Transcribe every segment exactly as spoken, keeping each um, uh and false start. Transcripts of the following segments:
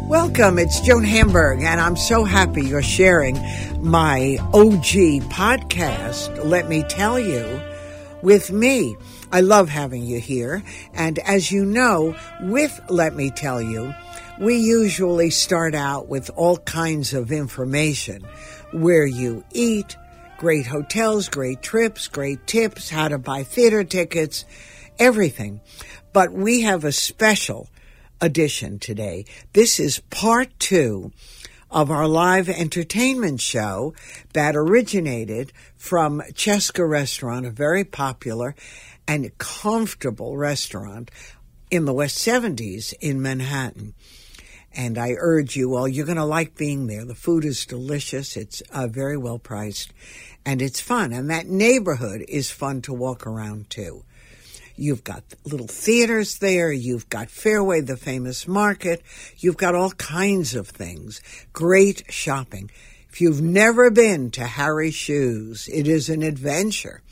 Welcome, it's Joan Hamburg, and I'm so happy you're sharing my O G podcast, Let Me Tell You, with me. I love having you here, and as you know, with Let Me Tell You, we usually start out with all kinds of information, where you eat, great hotels, great trips, great tips, how to buy theater tickets, everything. But we have a special edition today. This is part two of our live entertainment show that originated from Cesca Restaurant, a very popular and comfortable restaurant in the West seventies in Manhattan. And I urge you all, you're going to like being there. The food is delicious. It's uh, very well priced, and it's fun. And that neighborhood is fun to walk around too. You've got little theaters there. You've got Fairway, the famous market. You've got all kinds of things. Great shopping. If you've never been to Harry's Shoes, it is an adventure.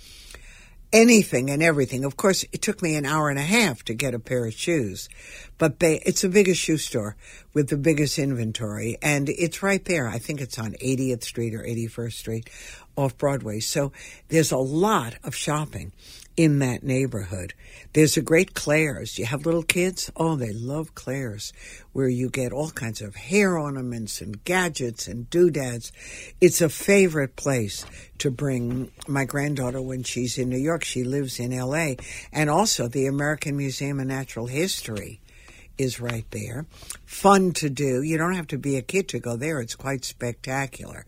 Anything and everything. Of course, it took me an hour and a half to get a pair of shoes, but they, it's the biggest shoe store with the biggest inventory, and it's right there. I think it's on eightieth Street or eighty-first Street off Broadway. So there's a lot of shopping in that neighborhood. There's a great Claire's. You have little kids? Oh, they love Claire's, where you get all kinds of hair ornaments and gadgets and doodads. It's a favorite place to bring my granddaughter when she's in New York. She lives in L A. And also the American Museum of Natural History is right there. Fun to do. You don't have to be a kid to go there. It's quite spectacular.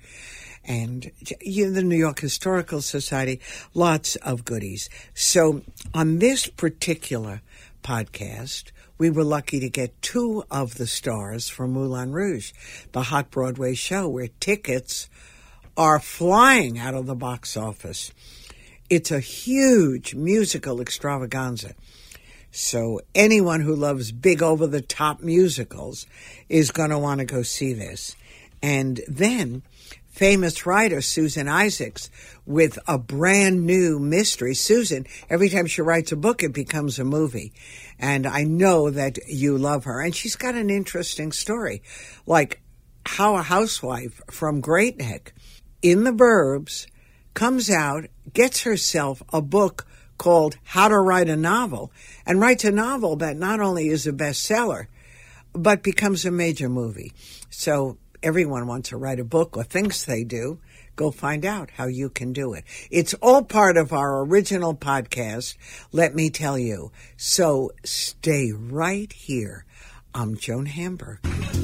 And you know, the New York Historical Society, lots of goodies. So on this particular podcast, we were lucky to get two of the stars from Moulin Rouge, the hot Broadway show where tickets are flying out of the box office. It's a huge musical extravaganza. So anyone who loves big over-the-top musicals is going to want to go see this. And then famous writer Susan Isaacs with a brand new mystery. Susan, every time she writes a book, it becomes a movie. And I know that you love her. And she's got an interesting story, like how a housewife from Great Neck in the burbs comes out, gets herself a book called How to Write a Novel, and writes a novel that not only is a bestseller, but becomes a major movie. So everyone wants to write a book or thinks they do. Go find out how you can do it. It's all part of our original podcast, Let Me Tell You. So stay right here. I'm Joan Hamburg.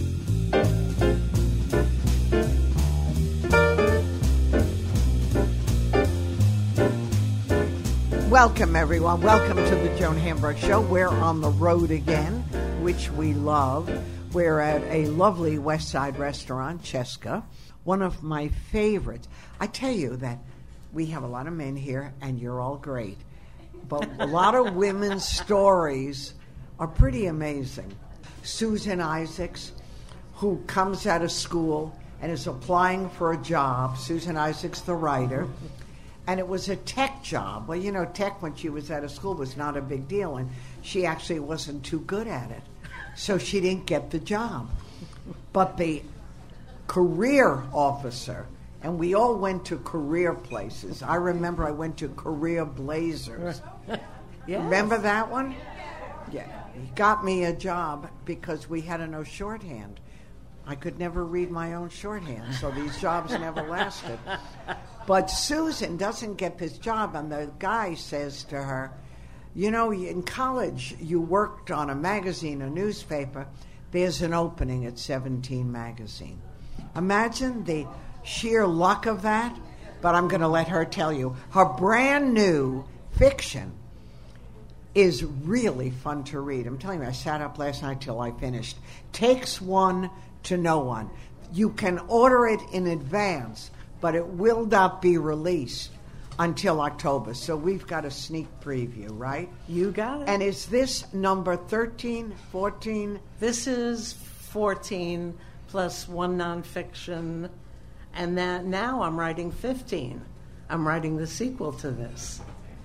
Welcome, everyone. Welcome to the Joan Hamburg Show. We're on the road again, which we love. We're at a lovely West Side restaurant, Cesca, one of my favorites. I tell you that we have a lot of men here, and you're all great. But a lot of women's stories are pretty amazing. Susan Isaacs, who comes out of school and is applying for a job. Susan Isaacs, the writer. And it was a tech job. Well, you know, tech when she was out of school was not a big deal, and she actually wasn't too good at it. So she didn't get the job. But the career officer, and we all went to career places. I remember I went to Career Blazers. Yes. Remember that one? Yeah. He got me a job because we had to know shorthand. I could never read my own shorthand, so these jobs never lasted. But Susan doesn't get this job, and the guy says to her, you know, in college you worked on a magazine, a newspaper. There's an opening at Seventeen Magazine. Imagine the sheer luck of that, but I'm going to let her tell you. Her brand new fiction is really fun to read. I'm telling you, I sat up last night till I finished. Takes One to Know One. You can order it in advance, but it will not be released until October. So we've got a sneak preview, right? You got it. And is this number thirteen, fourteen? This is fourteen plus one nonfiction, and that now I'm writing fifteen. I'm writing the sequel to this.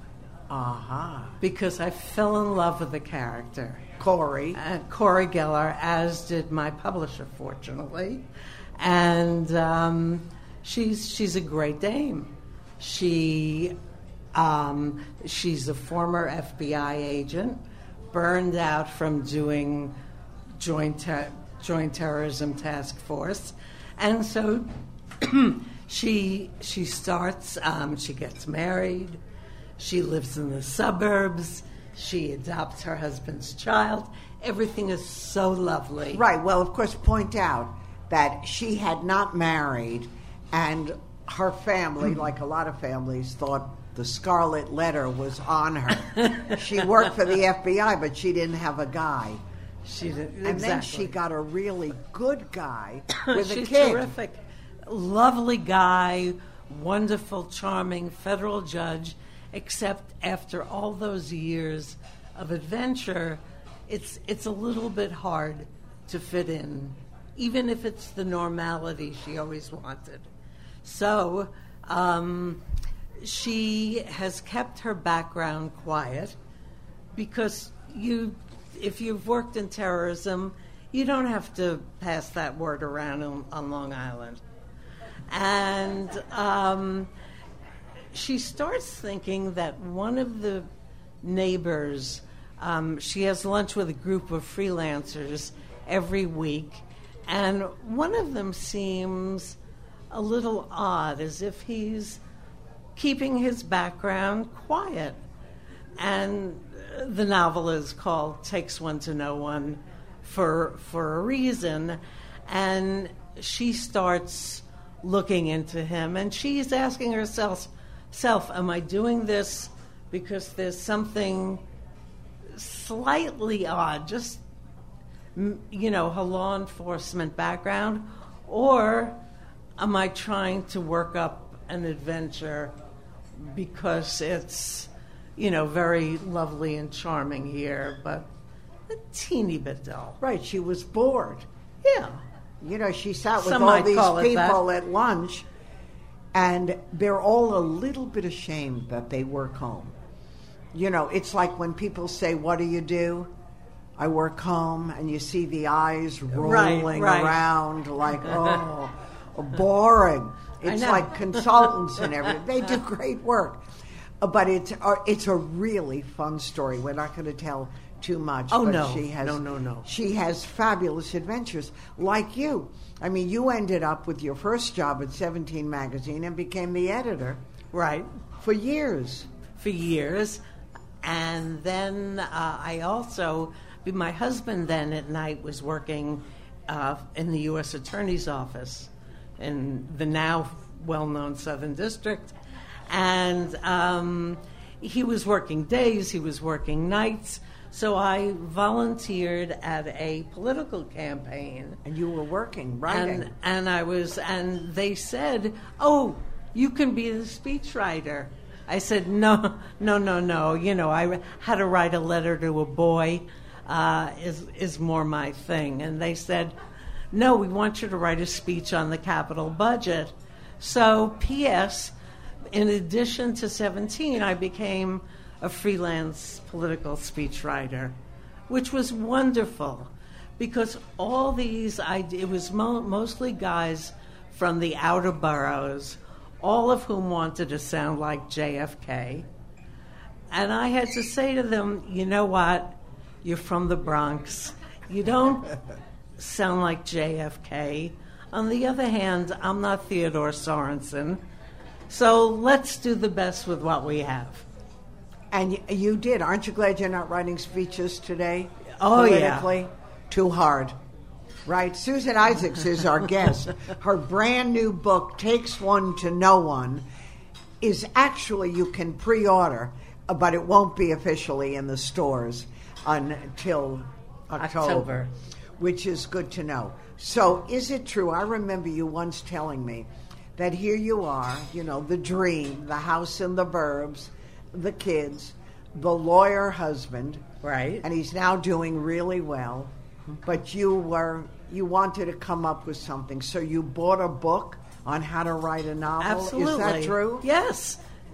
Uh-huh. because I fell in love with the character. Corey. Uh, Corey Geller, as did my publisher, fortunately. And um, she's she's a great dame. She um, she's a former F B I agent, burned out from doing joint ter- joint terrorism task force, and so she she starts. Um, she gets married. She lives in the suburbs. She adopts her husband's child. Everything is so lovely. Right. Well, of course, point out that she had not married, and her family, like a lot of families, thought the scarlet letter was on her. She worked for the F B I, but she didn't have a guy. She did, and exactly. then she got a really good guy with She's a kid. Terrific. Lovely guy, wonderful, charming federal judge, except after all those years of adventure, it's it's a little bit hard to fit in, even if it's the normality she always wanted. So um, she has kept her background quiet because you, if you've worked in terrorism, you don't have to pass that word around on, on Long Island. And um, she starts thinking that one of the neighbors, um, she has lunch with a group of freelancers every week, and one of them seems a little odd, as if he's keeping his background quiet. And the novel is called Takes One to Know One for for a reason, and she starts looking into him, and she's asking herself, self, am I doing this because there's something slightly odd, just, you know, her law enforcement background, or am I trying to work up an adventure because it's, you know, very lovely and charming here, but a teeny bit dull. Right, she was bored. Yeah. You know, she sat with Some all might these call it people that. at lunch, and they're all a little bit ashamed that they work home. You know, it's like when people say, what do you do? I work home, and you see the eyes rolling Right, right. around like, oh, boring. It's know. like consultants and everything. They do great work. Uh, But it's uh, it's a really fun story. We're not going to tell too much. Oh, but no. She has, No, no, no. She has fabulous adventures, like you. I mean, you ended up with your first job at seventeen magazine and became the editor Right. for years. For years. And then uh, I also, my husband then at night was working uh, in the U S Attorney's Office in the now well-known Southern District. And um, he was working days, he was working nights. So I volunteered at a political campaign. And you were working, writing. And, and I was, and they said, oh, you can be the speechwriter. I said, no, no, no, no. You know, I had to write a letter to a boy uh, is, is more my thing. And they said, no, we want you to write a speech on the capital budget. So, P S, in addition to seventeen, I became a freelance political speechwriter, which was wonderful because all these, I, it was mo- mostly guys from the outer boroughs, all of whom wanted to sound like J F K. And I had to say to them, you know what? You're from the Bronx. You don't sound like J F K. On the other hand, I'm not Theodore Sorensen. So let's do the best with what we have. And y- you did. Aren't you glad you're not writing speeches today? Oh, yeah. Politically? Too hard. Right? Susan Isaacs is our guest. Her brand new book, Takes One to Know One, is actually, you can pre-order, uh, but it won't be officially in the stores until October, October. which is good to know. So is it true? I remember you once telling me that here you are, you know, the dream, the house in the burbs, the kids, the lawyer husband. Right. And he's now doing really well. But you were you wanted to come up with something, so you bought a book on how to write a novel. Absolutely. Is that true? Yes.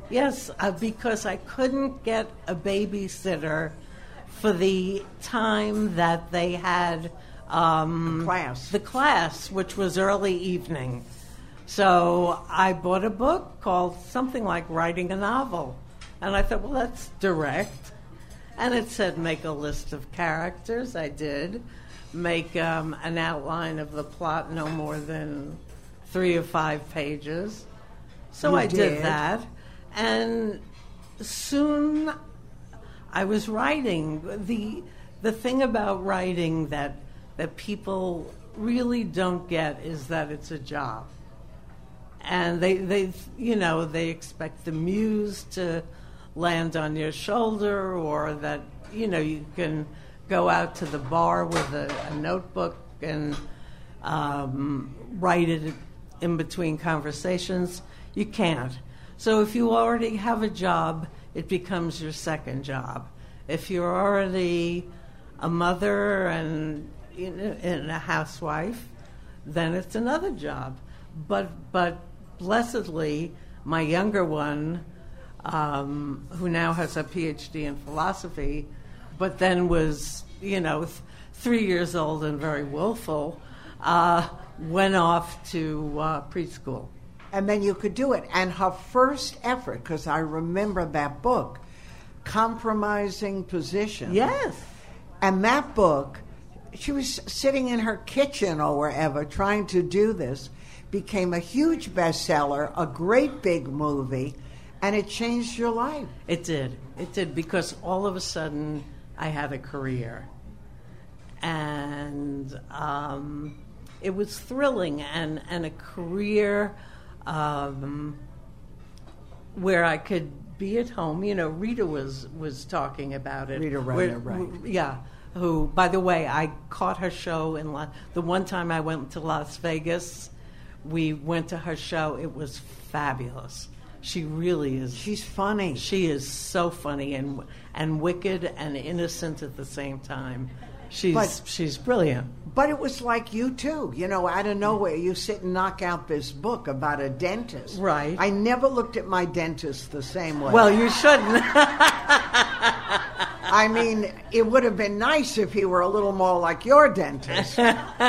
Yes, uh, because I couldn't get a babysitter for the time that they had um, the class. the class, which was early evening. So I bought a book called something like Writing a Novel. And I thought, well, that's direct. And it said make a list of characters. I did. Make um, an outline of the plot no more than three or five pages. So You I did. did. that. And soon I was writing. The the thing about writing that that people really don't get is that it's a job. And they, they you know, they expect the muse to land on your shoulder, or that, you know, you can go out to the bar with a, a notebook and um, write it in between conversations. You can't. So if you already have a job, it becomes your second job. If you're already a mother and, and a housewife, then it's another job. But but blessedly, my younger one, um, who now has a P H D in philosophy, but then was, you know, th- three years old and very willful, uh, went off to uh, preschool. And then you could do it. And her first effort, because I remember that book, Compromising Position. Yes. And that book, she was sitting in her kitchen or wherever trying to do this, became a huge bestseller, a great big movie, and it changed your life. It did. It did, because all of a sudden I had a career. And um, it was thrilling, and, and a career um, where I could be at home. You know, Rita was, was talking about it. Rita Rona, right. Yeah. Who, by the way, I caught her show in La- the one time I went to Las Vegas. We went to her show. It was fabulous. She really is. She's funny. She is so funny and and wicked and innocent at the same time. She's But- she's brilliant. But it was like you too. You know, out of nowhere, you sit and knock out this book about a dentist. Right. I never looked at my dentist the same way. Well, you shouldn't. I mean, it would have been nice if he were a little more like your dentist.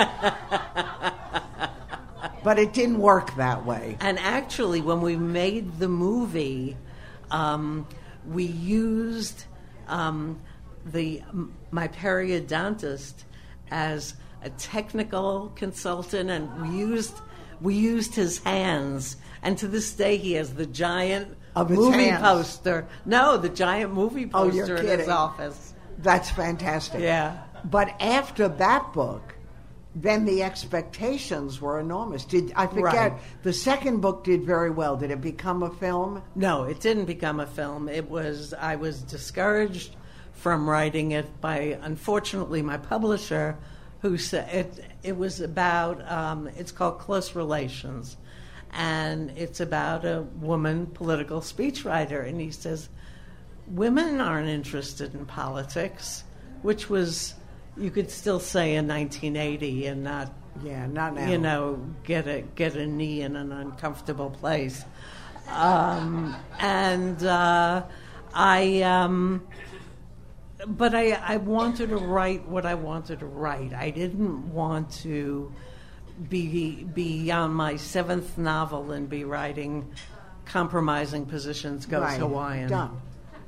But it didn't work that way. And actually, when we made the movie, um, we used um, the my periodontist as a technical consultant, and we used we used his hands. And to this day, he has the giant Of his movie hands. poster. No, the giant movie Oh, poster you're in his kidding. office. That's fantastic. Yeah. But after that book, then the expectations were enormous. Did I forget? Right. The second book did very well. Did it become a film? No, it didn't become a film. It was I was discouraged from writing it by, unfortunately, my publisher, who said it. It was about. Um, it's called Close Relations, and it's about a woman political speechwriter. And he says, women aren't interested in politics, which was, you could still say, in nineteen eighty, and not. Yeah, not now. You know, get a get a knee in an uncomfortable place, um, and uh, I. Um, but I, I wanted to write what I wanted to write. I didn't want to be be on my seventh novel and be writing Compromising Positions Goes Right. Hawaiian. Done.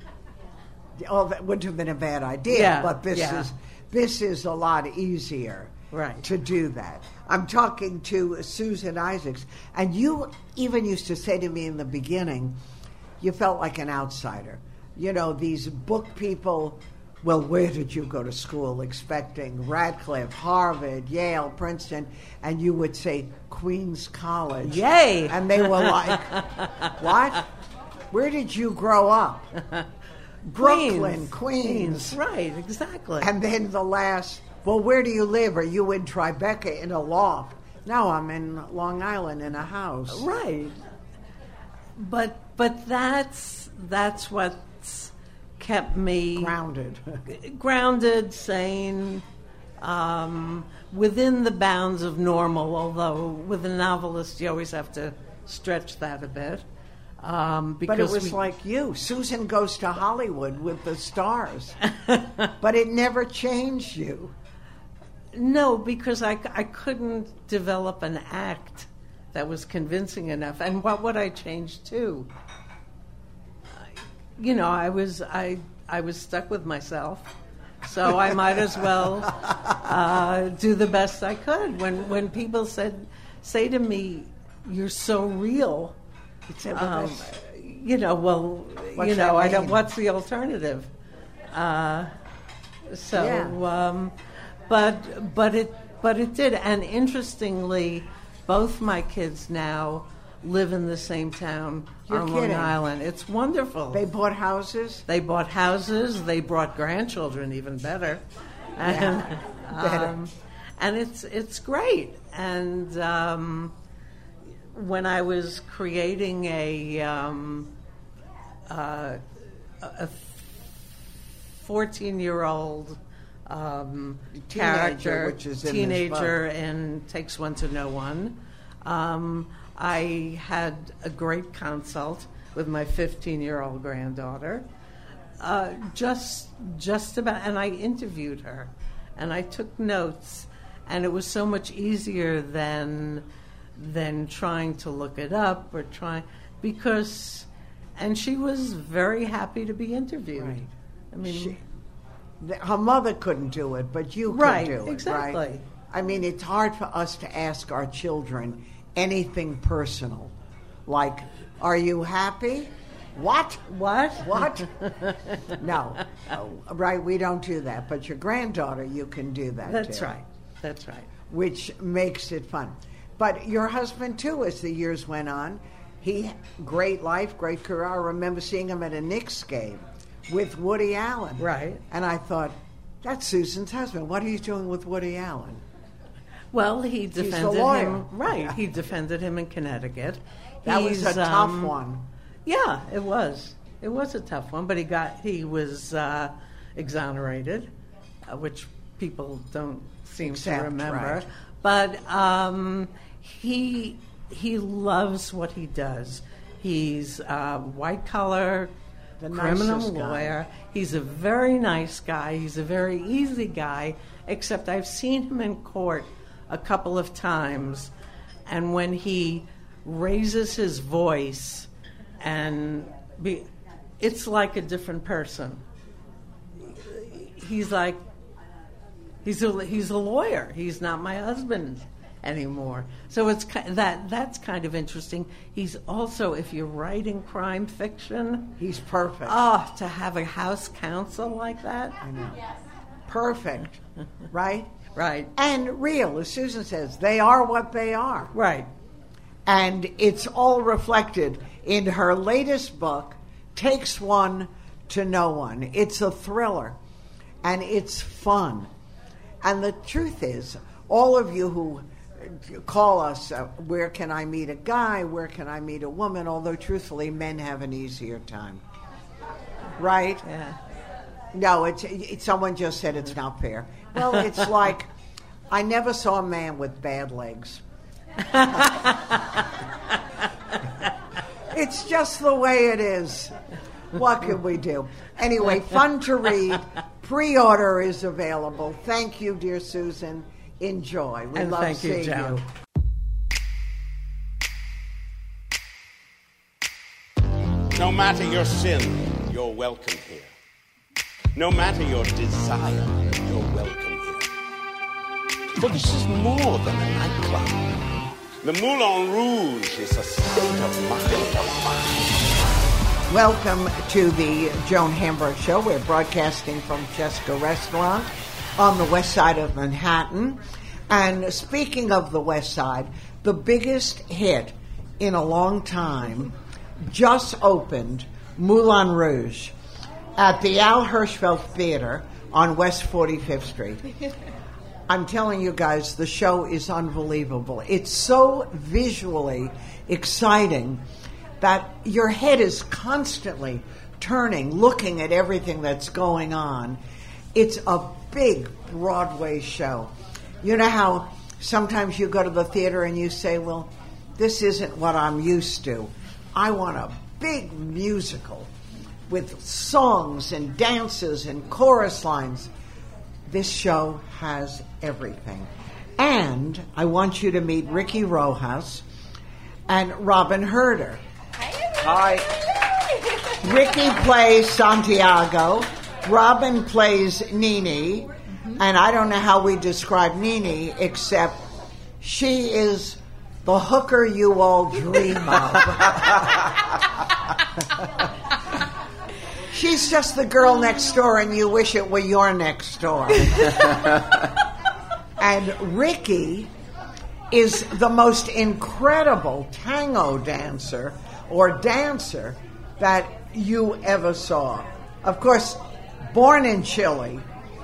Oh, that wouldn't have been a bad idea. Yeah, but this yeah. is this is a lot easier. Right. To do that. I'm talking to Susan Isaacs, and you even used to say to me in the beginning, you felt like an outsider. You know, these book people, well, where did you go to school? Expecting Radcliffe, Harvard, Yale, Princeton, and you would say Queens College. Yay! And they were like, what? Where did you grow up? Brooklyn, Queens. Right, exactly. And then the last, well, where do you live? Are you in Tribeca in a loft? No, I'm in Long Island in a house. Right. But but that's that's what's kept me Grounded. grounded, sane, um, within the bounds of normal, although with a novelist you always have to stretch that a bit. Um, because but it was we, like you. Susan goes to Hollywood with the stars. But it never changed you. No, because I, I couldn't develop an act that was convincing enough. And what would I change to? You know, I was I I was stuck with myself, so I might as well uh, do the best I could. When when people said say to me, "You're so real," Say, well, um, you know, well, you know, I don't. What's the alternative? Uh, so, yeah. um, but but it but it did, and interestingly, both my kids now live in the same town You're on kidding. Long Island. It's wonderful. They bought houses? They bought houses. They brought grandchildren, even better. And, Yeah, better. Um, and it's it's great. And um, when I was creating a um, uh, a fourteen-year-old um, Teenager, character, which is in teenager, this book. in Takes One to Know One. Um, I had a great consult with my fifteen-year-old granddaughter, uh, just just about, and I interviewed her, and I took notes, and it was so much easier than than trying to look it up or trying because, and she was very happy to be interviewed. Right. I mean, She, the, her mother couldn't do it, but you could Right, do it, exactly. right? I mean, it's hard for us to ask our children anything personal, like, "Are you happy?" What? What? What? No. Oh, right, we don't do that. But your granddaughter, you can do that That's too. right. That's right. Which makes it fun. But your husband, too, as the years went on, he, great life, great career. I remember seeing him at a Knicks game with Woody Allen. Right. And I thought, that's Susan's husband. What are you doing with Woody Allen? Well, he the defended lawyer. him. Right. Yeah. He defended him in Connecticut. That was He's, a tough um, one. Yeah, it was. It was a tough one, but he got he was uh, exonerated, uh, which people don't seem Except, to remember. right. But um, he he loves what he does. He's a white collar The criminal nicest guy. lawyer. He's a very nice guy. He's a very easy guy. Except I've seen him in court a couple of times, and when he raises his voice, and be, it's like a different person. He's like, he's a he's a lawyer. He's not my husband anymore. So it's ki- that that's kind of interesting. He's also, if you're writing crime fiction, He's perfect. oh, to have a house counsel like that, I know. Perfect. Right? right, And real, as Susan says, they are what they are. right. And it's all reflected in her latest book, Takes One to Know One. It's a thriller, and it's fun. And the truth is, all of you who call us, uh, where can I meet a guy, where can I meet a woman, although truthfully, men have an easier time. Right? Yeah. No, it's, it, someone just said it's not fair. Well, it's like, I never saw a man with bad legs. It's just the way it is. What can we do? Anyway, fun to read. Pre-order is available. Thank you, dear Susan. Enjoy. We And love thank you, seeing Joan. you. No matter your sin, you're welcome here. No matter your desire, you're welcome here. For this is more than a nightclub. The Moulin Rouge is a state of mind. Welcome to the Joan Hamburg Show. We're broadcasting from Jessica Restaurant on the west side of Manhattan. And speaking of the west side, the biggest hit in a long time just opened, Moulin Rouge, at the Al Hirschfeld Theater on West forty-fifth Street. I'm telling you guys, the show is unbelievable. It's so visually exciting that your head is constantly turning, looking at everything that's going on. It's a big Broadway show. You know how sometimes you go to the theater and you say, well, this isn't what I'm used to. I want a big musical with songs and dances and chorus lines. This show has everything. And I want you to meet Ricky Rojas and Robin Herder. Hi. Ricky plays Santiago. Robin plays Nini. Mm-hmm. And I don't know how we describe Nini, except she is the hooker you all dream of. She's just the girl next door, and you wish it were your next door. And Ricky is the most incredible tango dancer or dancer that you ever saw. Of course, born in Chile,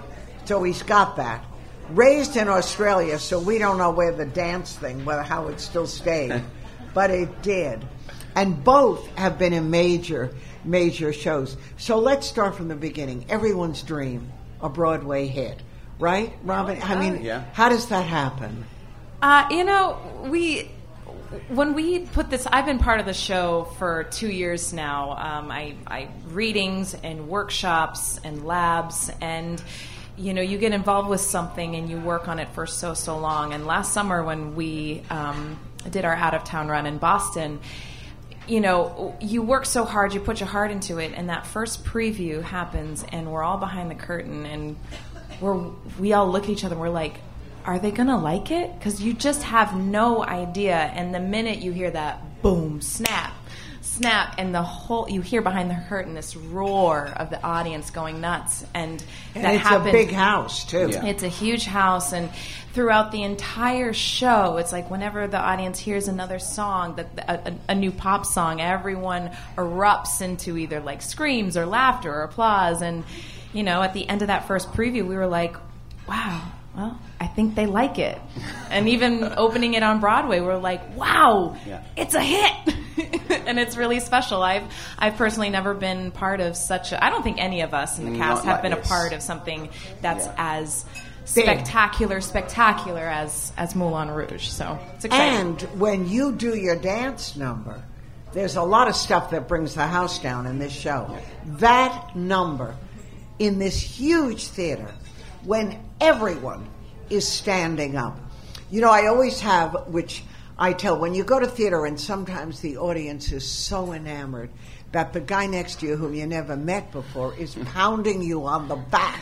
so he's got that. Raised in Australia, so we don't know where the dance thing, whether how it still stayed, but it did. And both have been in major, major shows. So let's start from the beginning. Everyone's dream, a Broadway hit, right, Robin? I mean, yeah. How does that happen? Uh, you know, we when we put this, I've been part of the show for two years now. Um, I, I readings and workshops and labs, and you know, you get involved with something and you work on it for so so long. And last summer, when we um, did our out of town run in Boston, you know, you work so hard, you put your heart into it, and that first preview happens, and we're all behind the curtain, and we're we all look at each other, and we're like, are they going to like it? Because you just have no idea. And the minute you hear that boom, snap, snap, and the whole, you hear behind the curtain this roar of the audience going nuts. And, and that it's happens. a big house, too. Yeah. It's a huge house. And throughout the entire show, it's like whenever the audience hears another song, that a, a, a new pop song, everyone erupts into either like screams or laughter or applause. And, you know, at the end of that first preview, we were like, wow. Well, I think they like it. And even opening it on Broadway, we're like, wow, yeah. It's a hit. And it's really special. I've I've personally never been part of such a... I don't think any of us in the cast Not have like been this. a part of something that's yeah. as spectacular, spectacular as, as Moulin Rouge. So it's exciting. And when you do your dance number, there's a lot of stuff that brings the house down in this show. Yeah. That number in this huge theater, when everyone is standing up. You know, I always have, which I tell, when you go to theater and sometimes the audience is so enamored that the guy next to you whom you never met before is pounding you on the back.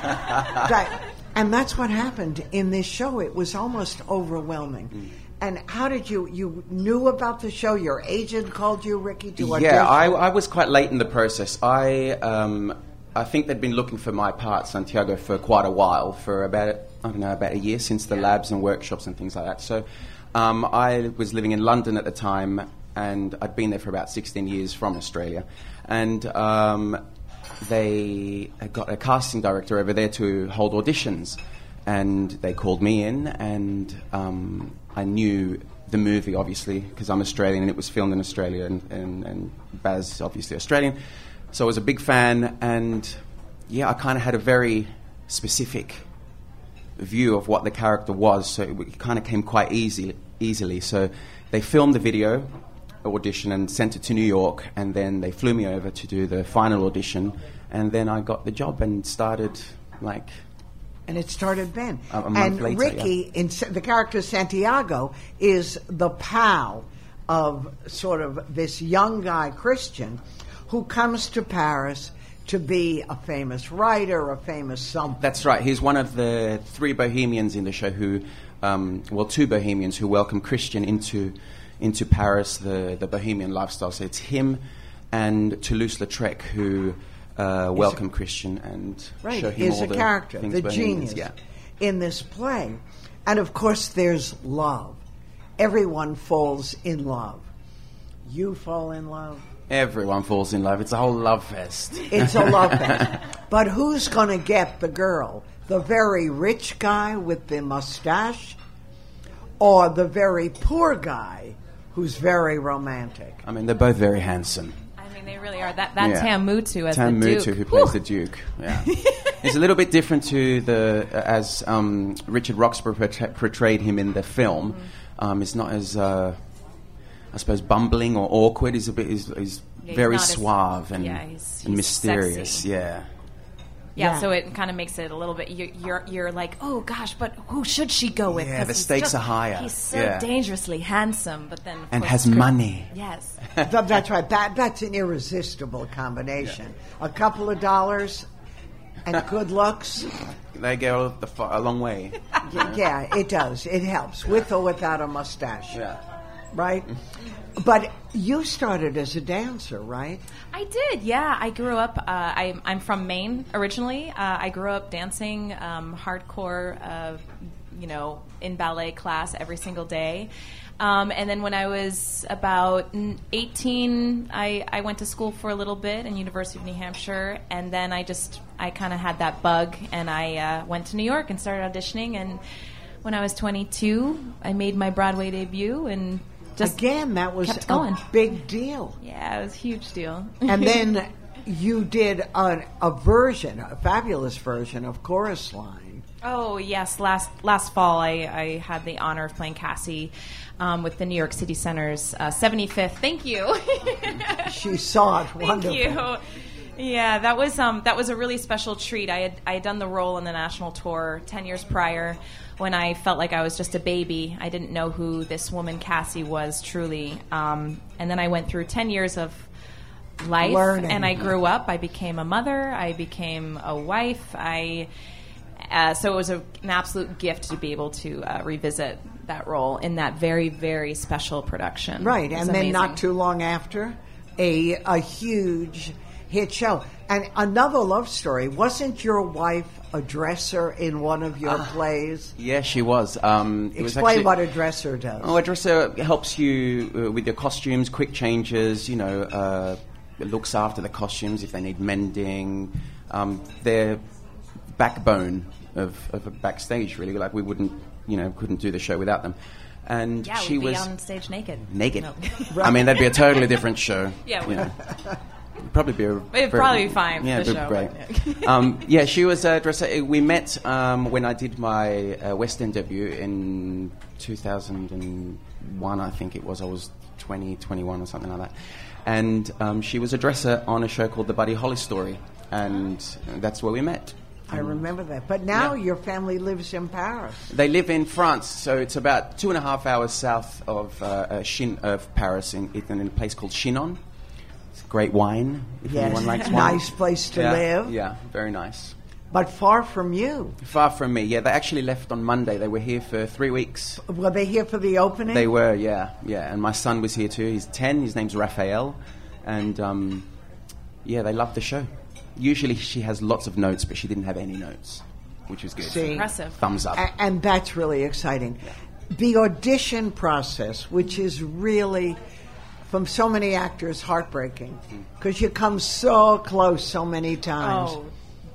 that, and that's what happened in this show. It was almost overwhelming. Mm. And how did you, you knew about the show? Your agent called you, Ricky, to audition? Yeah, I, I was quite late in the process. I... Um, I think they'd been looking for my part, Santiago, for quite a while, for about, I don't know, about a year since the labs and workshops and things like that. So um, I was living in London at the time, and I'd been there for about sixteen years from Australia. And um, they got a casting director over there to hold auditions. And they called me in, and um, I knew the movie, obviously, because I'm Australian, and it was filmed in Australia, and, and, and Baz, obviously, Australian. So I was a big fan, and yeah, I kind of had a very specific view of what the character was, so it kind of came quite easy, easily. So they filmed the video audition and sent it to New York, and then they flew me over to do the final audition, and then I got the job and started, like... And it started then. A, a month and later, Ricky, yeah. in the character Santiago, is the pal of sort of this young guy, Christian, who comes to Paris to be a famous writer, a famous something. That's right. He's one of the three bohemians in the show who, um, well, two bohemians who welcome Christian into into Paris, the, the bohemian lifestyle. So it's him and Toulouse-Lautrec who uh, welcome a, Christian and right, show him is all a the character, things the bohemians. genius Yeah. in this play. And, of course, there's love. Everyone falls in love. You fall in love. Everyone falls in love. It's a whole love fest. It's a love fest. But who's going to get the girl? The very rich guy with the mustache, or the very poor guy who's very romantic? I mean, they're both very handsome. I mean, they really are. That that Yeah. Tam Mutu as Tam the Mutu, Duke. who plays Whew. the Duke. Yeah. It's a little bit different to the uh, as um, Richard Roxburgh portray- portrayed him in the film. Mm-hmm. Um, it's not as uh, I suppose bumbling or awkward. He's a bit. He's, he's he's very not as- suave and, yeah, he's- and he's mysterious. sexy. Yeah. Yeah, Yeah. so it kind of makes it a little bit. You're, you're, you're like, oh gosh, but who should she go with? Yeah, 'Cause the he's stakes just- are higher. He's so Yeah. dangerously handsome, but then of And course, has Chris- money. Yes, That- That's right. That that's an irresistible combination. A couple of dollars and good looks. They go the far, a long way. Y- Yeah, it does. It helps with or without a mustache. Yeah. Right? But you started as a dancer, right? I did. Yeah, I grew up. Uh, I, I'm from Maine originally. Uh, I grew up dancing um, hardcore, uh, you know, in ballet class every single day. Um, and then when I was about eighteen, I, I went to school for a little bit in University of New Hampshire, and then I just I kind of had that bug, and I uh, went to New York and started auditioning. And when I was twenty-two, I made my Broadway debut, and just Again, that was kept going. a big deal. yeah, it was a huge deal. And then you did a, a version, a fabulous version of Chorus Line. Oh yes, last last fall I, I had the honor of playing Cassie um, with the New York City Center's uh, seventy-fifth. Thank you. She saw it. Thank Wonderful. you. Yeah, that was um, that was a really special treat. I had I had done the role in the national tour ten years prior, when I felt like I was just a baby. I didn't know who this woman Cassie was truly, um, and then I went through ten years of life, Learning. and I grew up. I became a mother. I became a wife. I uh, so it was a, an absolute gift to be able to uh, revisit that role in that very very special production. Right, It was and then amazing. not too long after, a a huge hit show. And another love story. Wasn't your wife a dresser in one of your plays? Yeah, she was. Um, it was Explain actually, what a dresser does. Oh, a dresser helps you uh, with your costumes, quick changes, you know, uh, looks after the costumes if they need mending. Um, they're backbone of, of a backstage, really. Like, we wouldn't, you know, couldn't do the show without them. And yeah, she we'd be was on stage naked. naked. No. I mean, that'd be a totally different show. Yeah, you know. It'd probably be a It'd very- probably be fine for Yeah, the it'd be show, great. but- um, yeah, she was a dresser. We met um, when I did my uh, West End debut in two thousand one, I think it was. I was twenty, twenty-one or something like that. And um, she was a dresser on a show called The Buddy Holly Story, and that's where we met. I remember that. But now Yeah. your family lives in Paris. They live in France, so it's about two and a half hours south of uh, uh, Chin- of Paris, in, in a place called Chinon. It's great wine, if Yes, anyone likes wine. nice place to yeah, live. Yeah, very nice. But far from you. Far from me, yeah. They actually left on Monday. They were here for three weeks. Were they here for the opening? They were, yeah, yeah. And my son was here too. He's ten. His name's Raphael. And, um, yeah, they loved the show. Usually she has lots of notes, but she didn't have any notes, which was good. See? Impressive. Thumbs up. A- and that's really exciting. The audition process, which is really, from so many actors, heartbreaking, because you come so close so many times. Oh,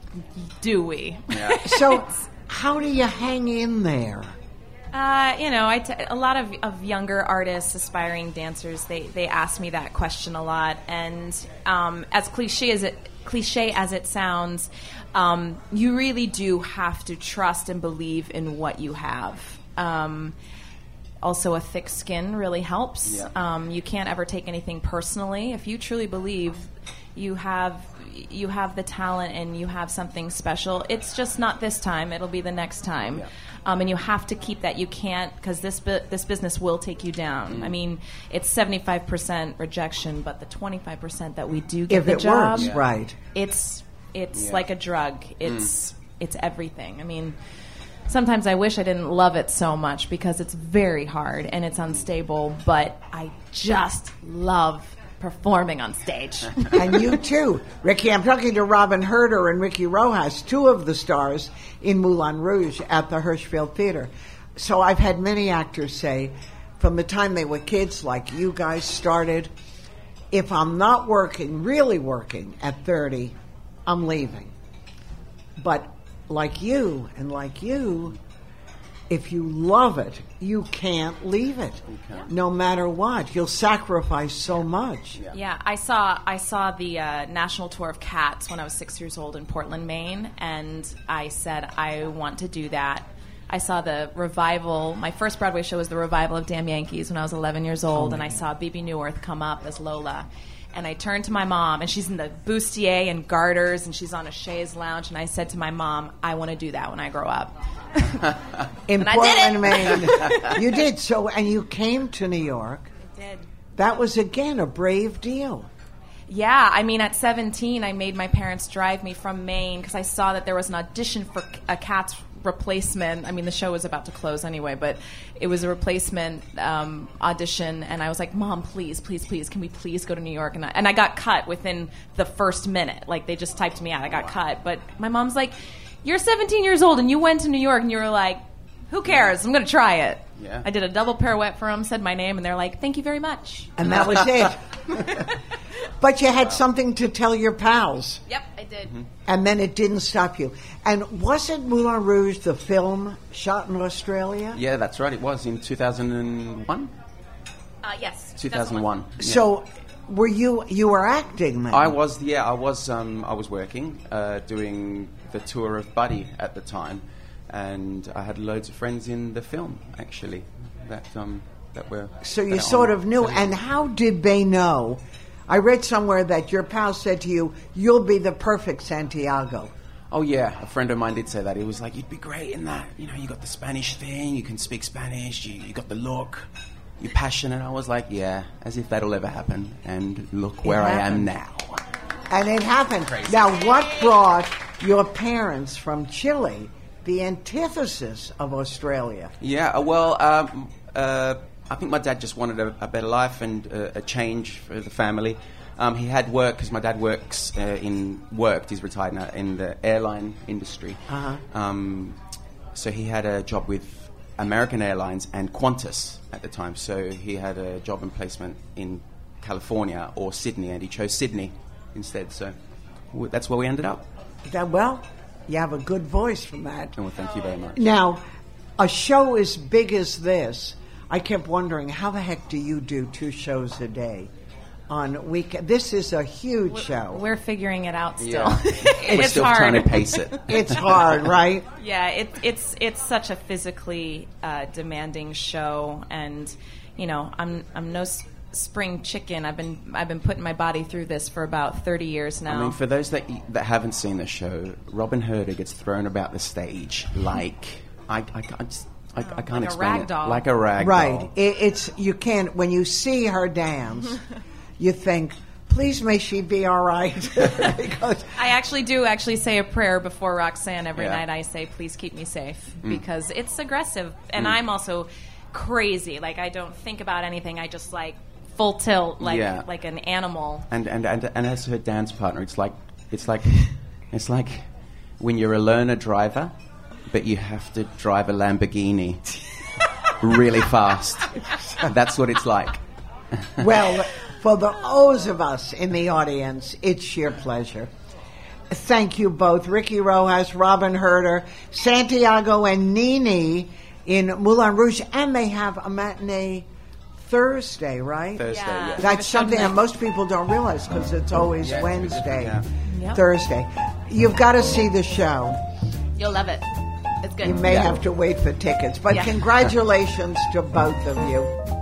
do we? Yeah. So how do you hang in there? Uh, you know, I t- a lot of, of younger artists, aspiring dancers, they, they ask me that question a lot. And um, as cliche as it cliche as it sounds, um, you really do have to trust and believe in what you have. Um, also, a thick skin really helps. Yeah. Um, you can't ever take anything personally. If you truly believe you have you have the talent and you have something special, it's just not this time. It'll be the next time. Yeah. Um, and you have to keep that. You can't, because this bu- this business will take you down. I mean, it's seventy-five percent rejection, but the twenty-five percent that we do get If the it job, works, Yeah. right. it's it's Yeah. like a drug. It's it's everything. I mean, sometimes I wish I didn't love it so much because it's very hard and it's unstable, but I just love performing on stage. And you too, Ricky. I'm talking to Robin Herder and Ricky Rojas, two of the stars in Moulin Rouge at the Hirschfeld Theater. So I've had many actors say, from the time they were kids, like you guys started, if I'm not working, really working at thirty, I'm leaving. But like you and like you, if you love it, you can't leave it. No matter what. You'll sacrifice so much. Yeah, I saw I saw the uh, national tour of Cats when I was six years old in Portland, Maine, and I said I want to do that. I saw the revival. My first Broadway show was the revival of Damn Yankees when I was eleven years old, and I saw Bebe Neuwirth come up as Lola. And I turned to my mom, and she's in the bustier and garters, and she's on a chaise lounge. And I said to my mom, I want to do that when I grow up. In And I Portland, did Maine. You did. So, and you came to New York. I did. That was, again, a brave deal. Yeah, I mean, at seventeen, I made my parents drive me from Maine because I saw that there was an audition for a Cats replacement. I mean, the show was about to close anyway, but it was a replacement um, audition, and I was like, Mom, please, please, please, can we please go to New York? And I, and I got cut within the first minute. Like, they just typed me out. I got cut. But my mom's like, you're seventeen years old, and you went to New York, and you were like, who cares? I'm going to try it. Yeah. I did a double pirouette for them, said my name, and they're like, thank you very much. And that was it. But you had something to tell your pals. Yep, I did. Mm-hmm. And then it didn't stop you. And wasn't Moulin Rouge, the film, shot in Australia? Yeah, that's right. It was in two thousand one? Uh, yes. two thousand one. Yeah. So were you, you were acting then? I was, yeah, I was um, I was working, uh, doing the tour of Buddy at the time. And I had loads of friends in the film, actually, that um, that were... So you that sort on. of knew. And how did they know? I read somewhere that your pal said to you, you'll be the perfect Santiago. Oh, yeah. A friend of mine did say that. He was like, you'd be great in that. You know, you got the Spanish thing. You can speak Spanish. You, you got the look. You're passionate. I was like, yeah, as if that'll ever happen. And look where I am now. And it happened. Crazy. Now, what brought your parents from Chile, the antithesis of Australia? Yeah, uh, well, um, uh, I think my dad just wanted a, a better life and uh, a change for the family. Um, he had work because my dad works uh, in worked. He's retired now in the airline industry. Uh-huh. Um, so he had a job with American Airlines and Qantas at the time. So he had a job and placement in California or Sydney, and he chose Sydney instead. So w- that's where we ended up. That, well, you have a good voice from that. Oh, well, thank you very much. Now, a show as big as this, I kept wondering, how the heck do you do two shows a day on weekend? This is a huge We're, show. We're figuring it out still. Yeah. We're It's still hard. trying to pace it. It's hard, right? Yeah, it, it's it's such a physically uh, demanding show, and you know, I'm I'm no s- spring chicken. I've been I've been putting my body through this for about thirty years now. I mean, for those that that haven't seen the show, Robin Herder gets thrown about the stage like I I, I just. I, I can't Like a explain rag it. doll. Like a rag Right. doll. It, it's you can't, when you see her dance, you think, please may she be all right. Because I actually do actually say a prayer before Roxanne every Yeah. night. I say, please keep me safe, Mm. because it's aggressive. And Mm. I'm also crazy. Like, I don't think about anything. I just, like, full tilt, like Yeah. like an animal. And, and and and as her dance partner, it's like it's like it's like when you're a learner driver, but you have to drive a Lamborghini really fast. That's what it's like. well, for the those of us in the audience, it's sheer pleasure. Thank you both, Ricky Rojas, Robin Herder, Santiago, and Nini in Moulin Rouge, and they have a matinee Thursday, right? Thursday, Yeah. yeah. That's something that most people don't realize because it's always Yeah, Wednesday, yeah. Yep. Thursday. You've got to see the show. You'll love it. It's good. You may Yeah. have to wait for tickets, but Yeah. congratulations to both of you.